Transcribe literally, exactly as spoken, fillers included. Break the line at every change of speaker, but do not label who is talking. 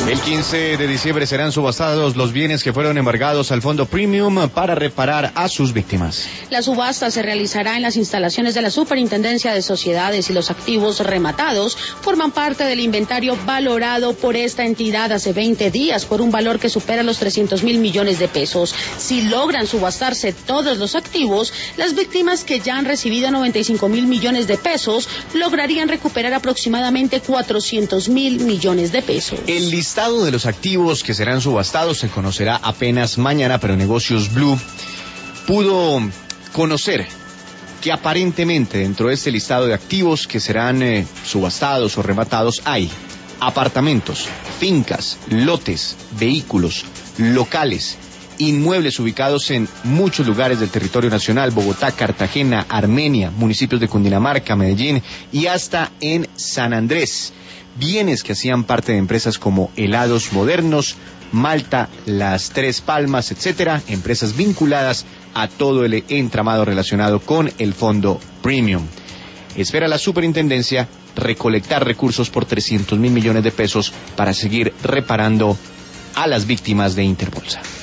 El quince de diciembre serán subastados los bienes que fueron embargados al Fondo Premium para reparar a sus víctimas.
La subasta se realizará en las instalaciones de la Superintendencia de Sociedades y los activos rematados forman parte del inventario valorado por esta entidad hace veinte días por un valor que supera los trescientos mil millones de pesos. Si logran subastarse todos los activos, las víctimas que ya han recibido noventa y cinco mil millones de pesos lograrían recuperar aproximadamente cuatrocientos mil millones de pesos.
El listado de los activos que serán subastados se conocerá apenas mañana, pero Negocios Blue pudo conocer que aparentemente dentro de este listado de activos que serán eh, subastados o rematados hay apartamentos, fincas, lotes, vehículos, locales, inmuebles ubicados en muchos lugares del territorio nacional: Bogotá, Cartagena, Armenia, municipios de Cundinamarca, Medellín y hasta en San Andrés. Bienes que hacían parte de empresas como Helados Modernos, Malta, Las Tres Palmas, etcétera, empresas vinculadas a todo el entramado relacionado con el Fondo Premium. Espera la Superintendencia recolectar recursos por trescientos mil millones de pesos para seguir reparando a las víctimas de Interbolsa.